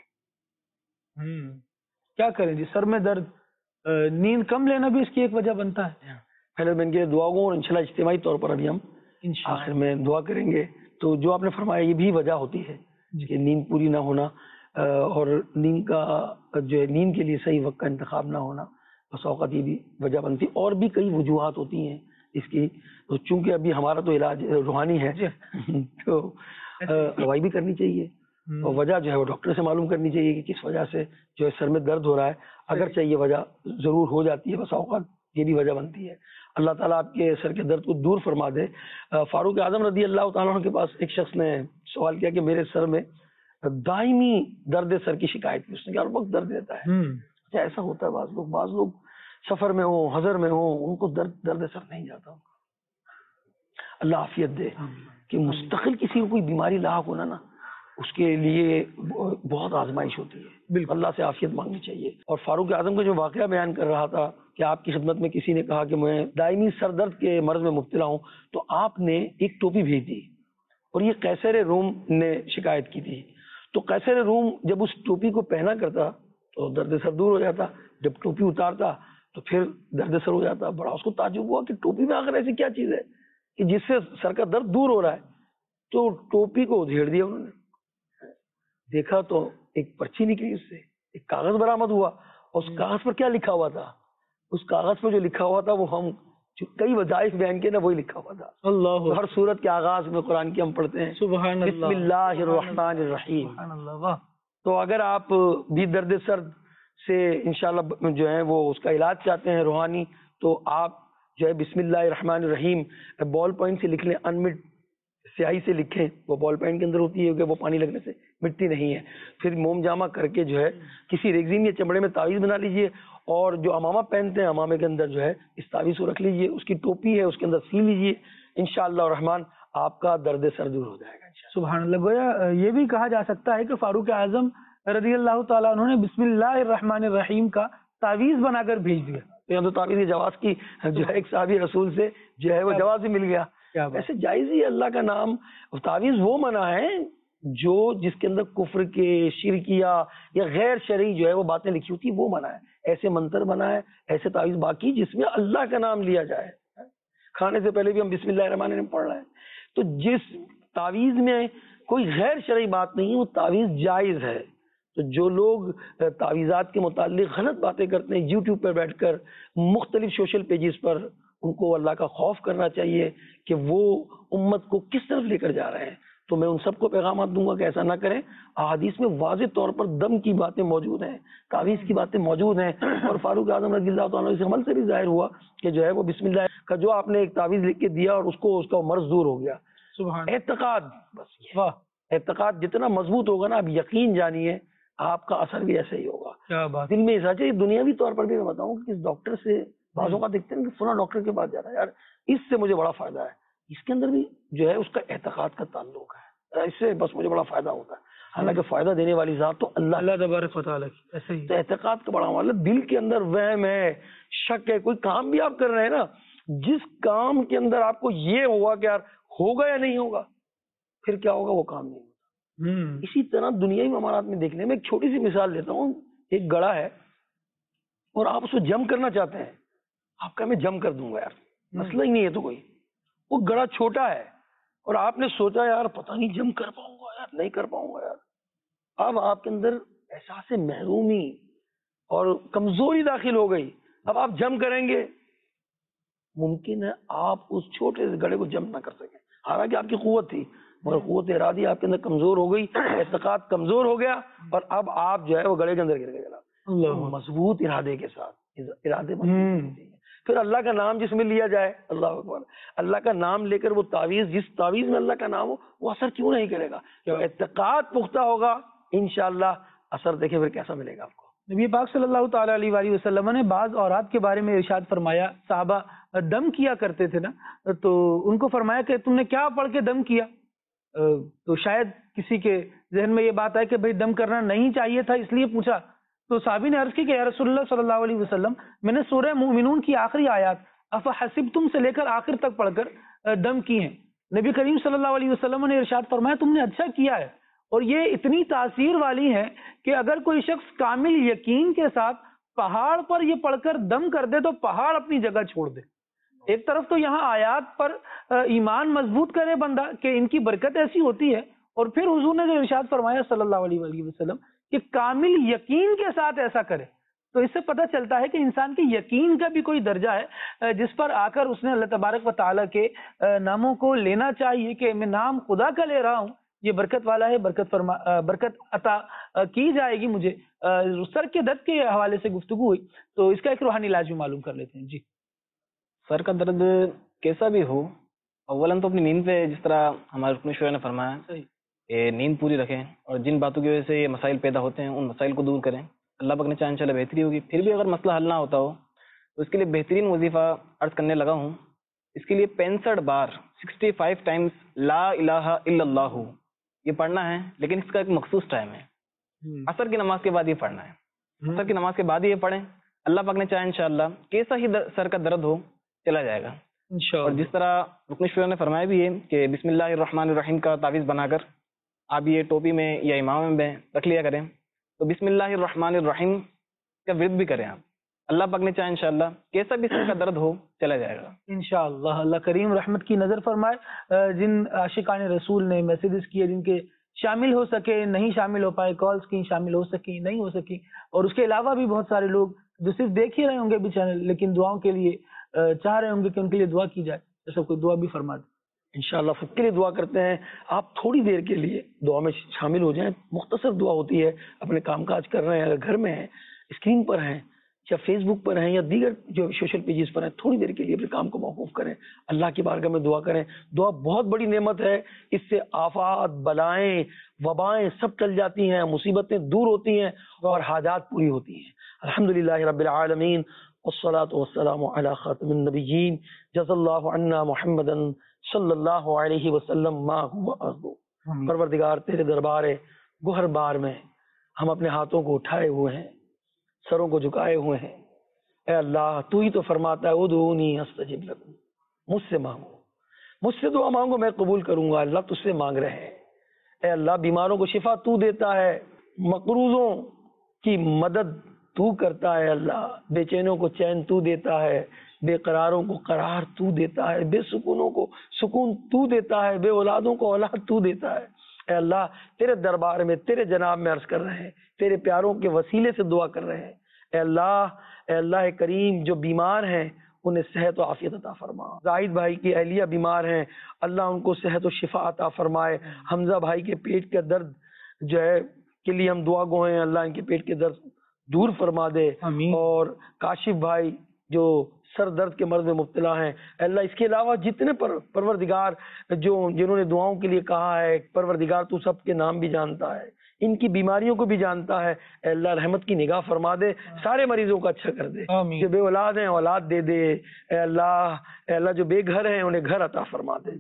کیا کریں جی، سر میں درد، نیند کم لینا بھی اس کی ایک وجہ بنتا ہے۔ پہلے میں ان کے دعا کو اور انشاءاللہ اجتماعی طور پر ابھی ہم آخر میں دعا کریں گے۔ تو جو آپ نے فرمایا یہ بھی وجہ ہوتی ہے کہ نیند پوری نہ ہونا اور نیند کا جو ہے نیند کے لیے صحیح وقت کا انتخاب نہ ہونا، بس اوقات یہ بھی وجہ بنتی، اور بھی کئی وجوہات ہوتی ہیں اس کی۔ تو چونکہ ابھی ہمارا تو علاج روحانی ہے تو دوائی بھی کرنی چاہیے اور وجہ جو ہے وہ ڈاکٹر سے معلوم کرنی چاہیے کہ کس وجہ سے جو ہے سر میں درد ہو رہا ہے۔ اگر چاہیے وجہ ضرور ہو جاتی ہے، بس اوقات یہ بھی وجہ بنتی ہے. اللہ تعالیٰ آپ کے سر کے درد کو دور فرما دے. فاروق اعظم رضی اللہ تعالیٰ عنہ کے پاس ایک شخص نے سوال کیا کہ میرے سر میں دائمی درد سر کی شکایت کی. اس نے کہا ہر وقت درد دیتا ہے. ایسا ہوتا ہے بعض لوگ سفر میں ہوں حضر میں ہوں ان کو درد سر نہیں جاتا. اللہ عافیت دے. کہ مستقل کسی کو کوئی بیماری لاحق ہونا نا اس کے لیے بہت آزمائش ہوتی ہے. بالکل اللہ سے عافیت مانگنی چاہیے. اور فاروق اعظم کا جو واقعہ بیان کر رہا تھا کہ آپ کی خدمت میں کسی نے کہا کہ میں دائمی سر درد کے مرض میں مبتلا ہوں تو آپ نے ایک ٹوپی بھیج دی اور یہ قیصر روم نے شکایت کی تھی. تو قیصر روم جب اس ٹوپی کو پہنا کرتا تو درد سر دور ہو جاتا, جب ٹوپی اتارتا تو پھر درد سر ہو جاتا. بڑا اس کو تعجب ہوا کہ ٹوپی میں آخر ایسی کیا چیز ہے کہ جس سے سر کا درد دور ہو رہا ہے. تو ٹوپی کو ادھیڑ دیا انہوں نے, دیکھا تو ایک پرچی نکلی, اس سے ایک کاغذ برآمد ہوا. اور اس کاغذ پر کیا لکھا ہوا تھا؟ اس کاغذ پر جو لکھا ہوا تھا وہ ہم جو کئی وظائف بیان کیے نا وہی لکھا ہوا تھا. اللہ ہر سورت کے آغاز میں قرآن کی ہم پڑھتے ہیں سبحان اللہ بسم اللہ الرحمن الرحیم. سبحان اللہ. تو اگر آپ بھی درد سر سے انشاءاللہ جو ہے وہ اس کا علاج چاہتے ہیں روحانی تو آپ جو ہے بسم اللہ الرحمن الرحیم بال پوائنٹ سے لکھ لیں, انمٹ سیاہی سے لکھیں. وہ بال پوائنٹ کے اندر ہوتی ہے کہ وہ پانی لگنے سے مٹتی نہیں ہے. پھر موم جامہ کر کے جو ہے کسی ریگزین یا چمڑے میں تعویذ بنا لیجئے اور جو امامہ پہنتے ہیں امامے کے اندر جو ہے اس تعویذ کو رکھ لیجئے. اس کی ٹوپی ہے اس کے اندر سی لیجئے. انشاءاللہ الرحمن آپ کا درد سر دور ہو جائے گا. سبحان اللہ. گویا یہ بھی کہا جا سکتا ہے کہ فاروق اعظم رضی اللہ تعالیٰ انہوں نے بسم اللہ الرحمن الرحیم کا تعویذ بنا کر بھیج دیا. تو تعویذ جواز کی جو ہے ایک صحابی رسول سے جو ہے وہ جواز بھی مل گیا. ایسے جائز ہی اللہ کا نام. تعویذ وہ منع ہے جو جس کے اندر کفر کے شرکیہ یا غیر شرعی جو ہے وہ باتیں لکھی ہوتی وہ منع ہے. ایسے منتر منع ہے, ایسے تعویذ باقی جس میں اللہ کا نام لیا جائے. کھانے سے پہلے بھی ہم بسم اللہ الرحمن الرحیم پڑھ رہے ہیں. تو جس تعویذ میں کوئی غیر شرعی بات نہیں وہ تعویذ جائز ہے. تو جو لوگ تعویذات کے متعلق غلط باتیں کرتے ہیں یوٹیوب پر بیٹھ کر مختلف سوشل پیجز پر, ان کو اللہ کا خوف کرنا چاہیے کہ وہ امت کو کس طرف لے کر جا رہے ہیں. تو میں ان سب کو پیغامات دوں گا کہ ایسا نہ کریں. احادیث میں واضح طور پر دم کی باتیں موجود ہیں, تعویذ کی باتیں موجود ہیں. اور فاروق اعظم رضی اللہ تعالیٰ اس عمل سے بھی ظاہر ہوا کہ جو ہے وہ بسم اللہ کا جو آپ نے ایک تعویذ لکھ کے دیا اور اس کا مرض دور ہو گیا. اعتقاد, بس اعتقاد جتنا مضبوط ہوگا نا, آپ یقین جانیے آپ کا اثر بھی ایسا ہی ہوگا. دل میں ایسا چاہیے. دنیاوی طور پر بھی میں بتاؤں کہ اس ڈاکٹر سے بعضوں کا دیکھتے ہیں کہ فلاں ڈاکٹر کے پاس جا رہا ہے, یار اس سے مجھے بڑا فائدہ ہے. اس کے اندر بھی جو ہے اس کا اعتقاد کا تعلق ہے, اس سے بس مجھے بڑا فائدہ ہوتا ہے. حالانکہ فائدہ دینے والی ذات تو اللہ تبارک و تعالیٰ کی. ایسے ہی تو اعتقاد کا بڑا معاملہ. دل کے اندر وہم ہے, شک ہے. کوئی کام بھی آپ کر رہے ہیں نا, جس کام کے اندر آپ کو یہ ہوا کہ یار ہوگا یا نہیں ہوگا, پھر کیا ہوگا وہ کام نہیں ہوتا. اسی طرح دنیاوی معاملات میں دیکھ لیں. میں ایک چھوٹی سی مثال دیتا ہوں. ایک گڑا ہے اور آپ اس کو جم کرنا چاہتے ہیں. آپ کا میں جم کر دوں گا, یار مسئلہ ہی نہیں ہے. تو کوئی وہ گڑا چھوٹا ہے اور آپ نے سوچا یار پتہ نہیں جم کر پاؤں گا, یار نہیں کر پاؤں گا. یار اب آپ کے اندر احساس محرومی اور کمزوری داخل ہو گئی. اب آپ جم کریں گے, ممکن ہے آپ اس چھوٹے سے گڑے کو جم نہ کر سکیں. حالانکہ آپ کی قوت تھی مگر قوت ارادی آپ کے اندر کمزور ہو گئی, اعتقاد کمزور ہو گیا اور اب آپ جو ہے وہ گڑے کے اندر گر گئے. مضبوط ارادے کے ساتھ, ارادے پھر اللہ کا نام جس میں لیا جائے, اللہ اکبر, اللہ کا نام لے کر وہ تعویذ, جس تعویذ میں اللہ کا نام ہو وہ اثر کیوں نہیں کرے گا. جب اعتقاد پختہ ہوگا انشاءاللہ اثر دیکھیں پھر کیسا ملے گا آپ کو. نبی پاک صلی اللہ تعالیٰ علیہ وآلہ وسلم نے بعض اورات کے بارے میں ارشاد فرمایا. صحابہ دم کیا کرتے تھے نا, تو ان کو فرمایا کہ تم نے کیا پڑھ کے دم کیا. تو شاید کسی کے ذہن میں یہ بات ہے کہ بھئی دم کرنا نہیں چاہیے تھا, اس لیے پوچھا. تو صحابی نے عرض کی کہ یا رسول اللہ صلی اللہ علیہ وسلم, میں نے سورہ مومنون کی آخری آیات افحسبتم سے لے کر آخر تک پڑھ کر دم کی ہیں. نبی کریم صلی اللہ علیہ وسلم نے ارشاد فرمایا تم نے اچھا کیا ہے, اور یہ اتنی تاثیر والی ہے کہ اگر کوئی شخص کامل یقین کے ساتھ پہاڑ پر یہ پڑھ کر دم کر دے تو پہاڑ اپنی جگہ چھوڑ دے. ایک طرف تو یہاں آیات پر ایمان مضبوط کرے بندہ کہ ان کی برکت ایسی ہوتی ہے, اور پھر حضور نے جو ارشاد فرمایا صلی اللہ علیہ وسلم کہ کامل یقین کے ساتھ ایسا کرے. تو اس سے پتہ چلتا ہے کہ انسان کے یقین کا بھی کوئی درجہ ہے جس پر آ کر اس نے اللہ تبارک و تعالیٰ کے ناموں کو لینا چاہیے کہ میں نام خدا کا لے رہا ہوں, یہ برکت والا ہے, برکت عطا کی جائے گی مجھے. سر کے درد کے حوالے سے گفتگو ہوئی تو اس کا ایک روحانی علاج بھی معلوم کر لیتے ہیں. جی سر کا درد کیسا بھی ہو، اولاً تو اپنی نیند پہ، جس طرح ہمارے رکن شورا نے فرمایا کہ نیند پوری رکھیں، اور جن باتوں کی وجہ سے یہ مسائل پیدا ہوتے ہیں ان مسائل کو دور کریں. اللہ پاک نے چاہے انشاءاللہ بہتری ہوگی. پھر بھی اگر مسئلہ حل نہ ہوتا ہو تو اس کے لیے بہترین وظیفہ عرض کرنے لگا ہوں. اس کے لیے 65 بار 65 ٹائمز لا الہ الا اللہ یہ پڑھنا ہے، لیکن اس کا ایک مخصوص ٹائم ہے. عصر کی نماز کے بعد یہ پڑھنا ہے. عصر کی نماز کے بعد یہ پڑھیں. اللہ پاک نے چاہے انشاءاللہ کیسا ہی سر کا درد ہو چلا جائے گا. اور جس طرح رکن شورا نے فرمایا بھی ہے کہ بسم اللہ الرحمن الرحیم کا تعویذ بنا کر آپ یہ ٹوپی میں یا امام میں رکھ لیا کریں. تو بسم اللہ الرحمن الرحیم کا ورد بھی کریں آپ. اللہ پاک نے چاہے انشاءاللہ کیسا بھی سر کا درد ہو چلا جائے گا انشاءاللہ. اللہ کریم رحمت کی نظر فرمائے. جن عاشقان رسول نے میسیجز کیے، جن کے شامل ہو سکے نہیں شامل ہو پائے، کالز کی شامل ہو سکی نہیں ہو سکی، اور اس کے علاوہ بھی بہت سارے لوگ جو صرف دیکھ ہی رہے ہوں گے بھی چینل، لیکن دعاؤں کے لیے چاہ رہے ہوں گے کہ ان کے لیے دعا کی جائے، جیسا کوئی دعا بھی فرما دیں. انشاءاللہ سب کے لیے دعا کرتے ہیں. آپ تھوڑی دیر کے لیے دعا میں شامل ہو جائیں. مختصر دعا ہوتی ہے. اپنے کام کاج کر رہے ہیں، اگر گھر میں ہیں، اسکرین پر ہیں، یا فیس بک پر ہیں، یا دیگر جو سوشل پیجز پر ہیں، تھوڑی دیر کے لیے اپنے کام کو موقوف کریں، اللہ کی بارگاہ میں دعا کریں. دعا بہت بڑی نعمت ہے. اس سے آفات، بلائیں، وبائیں سب چل جاتی ہیں، مصیبتیں دور ہوتی ہیں اور حاجات پوری ہوتی ہیں. الحمدللہ رب العالمین والصلاة والسلام علی خاتم النبیین جزا اللہ عنا محمدا صلی اللہ علیہ وسلم ما هو ارضو. پروردگار تیرے دربار گہر بار میں ہم اپنے ہاتھوں کو اٹھائے ہوئے ہیں، سروں کو جھکائے ہوئے ہیں. اے اللہ تو ہی تو فرماتا ہے ادعونی استجب لکم، مجھ سے مانگو، مجھ سے دعا مانگو میں قبول کروں گا. اللہ تجھ سے مانگ رہے ہیں. اے اللہ بیماروں کو شفا تو دیتا ہے، مقروضوں کی مدد تو کرتا ہے. اللہ بے چینوں کو چین تو دیتا ہے، بے قراروں کو قرار تو دیتا ہے، بے سکونوں کو سکون تو دیتا ہے، بے اولادوں کو اولاد تو دیتا ہے. اے اللہ تیرے دربار میں تیرے جناب میں عرض کر رہے ہیں، تیرے پیاروں کے وسیلے سے دعا کر رہے ہیں. اے اللہ کریم جو بیمار ہیں انہیں صحت و عافیت عطا فرما. زاہد بھائی کی اہلیہ بیمار ہیں، اللہ ان کو صحت و شفا عطا فرمائے. حمزہ بھائی کے پیٹ کا درد جو ہے کے لیے ہم دعا گو ہیں، اللہ ان کے پیٹ کے درد دور فرما دے. اور کاشف بھائی جو سر درد کے مرض میں مبتلا ہیں، اللہ اس کے علاوہ جتنے پروردگار جنہوں نے دعاؤں کے لیے کہا ہے، پروردگار تو سب کے نام بھی جانتا ہے، ان کی بیماریوں کو بھی جانتا ہے. اے اللہ رحمت کی نگاہ فرما دے، سارے مریضوں کا اچھا کر دے. جو بے اولاد ہیں اولاد دے دے. اے اللہ جو بے گھر ہیں انہیں گھر عطا فرما دے.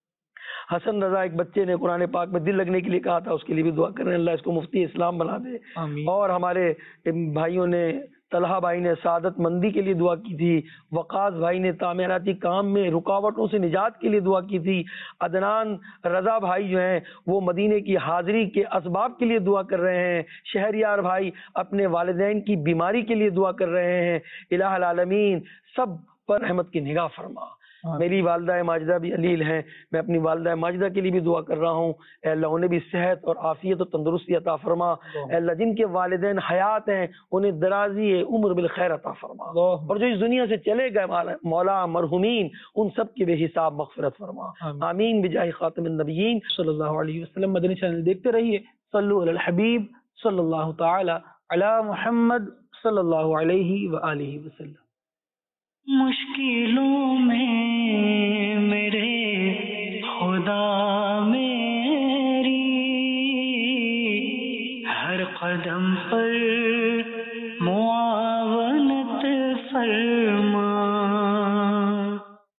حسن رضا ایک بچے نے قرآن پاک میں دل لگنے کے لیے کہا تھا، اس کے لیے بھی دعا کر رہے ہیں، اللہ اس کو مفتی اسلام بنا دے. اور ہمارے بھائیوں نے، طلحہ بھائی نے سعادت مندی کے لیے دعا کی تھی، وقاص بھائی نے تعمیراتی کام میں رکاوٹوں سے نجات کے لیے دعا کی تھی، عدنان رضا بھائی جو ہیں وہ مدینے کی حاضری کے اسباب کے لیے دعا کر رہے ہیں، شہریار بھائی اپنے والدین کی بیماری کے لیے دعا کر رہے ہیں. الہ العالمین سب پر رحمت کی نگاہ فرما. میری والدہ ماجدہ بھی علیل ہیں، میں اپنی والدہ ماجدہ کے لیے بھی دعا کر رہا ہوں. اے اللہ انہیں بھی صحت اور عافیت و تندرستی عطا فرما. اے اللہ جن کے والدین حیات ہیں انہیں درازی عمر بالخیر عطا فرما. اور جو اس دنیا سے چلے گئے مولا مرحومین ان سب کی بے حساب مغفرت فرما. آمین بجاہ خاتم النبیین صلی اللہ علیہ وسلم. مدنی چینل دیکھتے رہیے. صلو علی الحبیب صلی اللہ تعالی علی محمد صلی اللہ علیہ وآلہ وسلم. مشکلوں میں میرے خدا میری ہر قدم پر